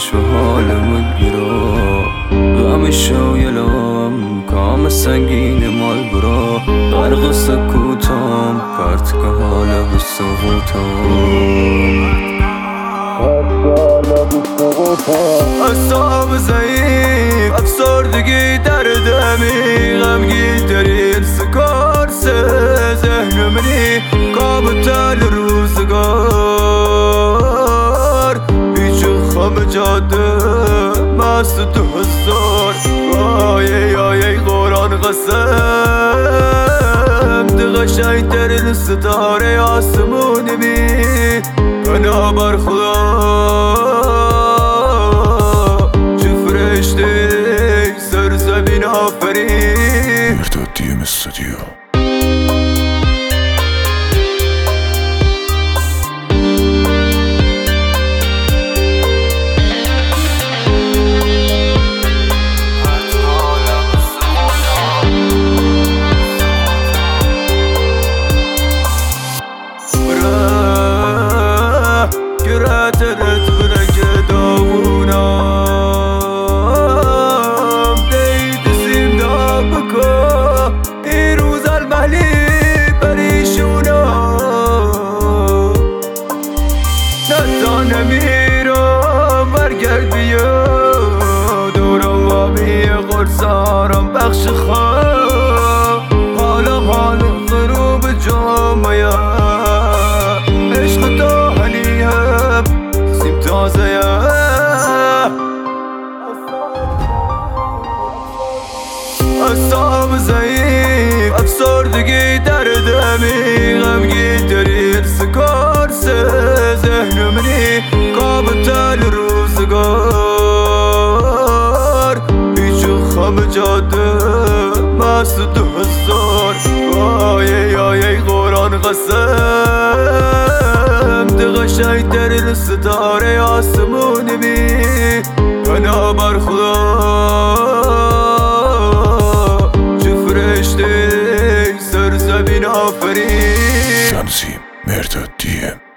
به حالم گیرا غم شایلم کام سنگین مال برا غرق سکوتم پرت که حال حس اصاب ضعیف افسردگی دردمی غمگین ترین سکارس ذهن منی کاب تل روزگار هیچ خم جاده مست تو هزار آیه قرآن قسم ده قشنگ ترین ستاره آسمونی بی پناه بر خدا سرزمین آفرین مرداد دیم استودیو نمیرم برگرد بیا دورم وامی قرصارم بخش خواه حالم حال غروب جامعه عشق تا هنیم سیم تازه اصاب ضعیف افسردگی دردمی غمگین ترین سکارس ذهن منی کاب تل روزگار هیچ خم جاده مست دو هزار آیه قرآن قسم ده قشنگ ترین ستاره آسمونی بی پناه بر خدا سرزمین آفرین تنظیم مرداد دیم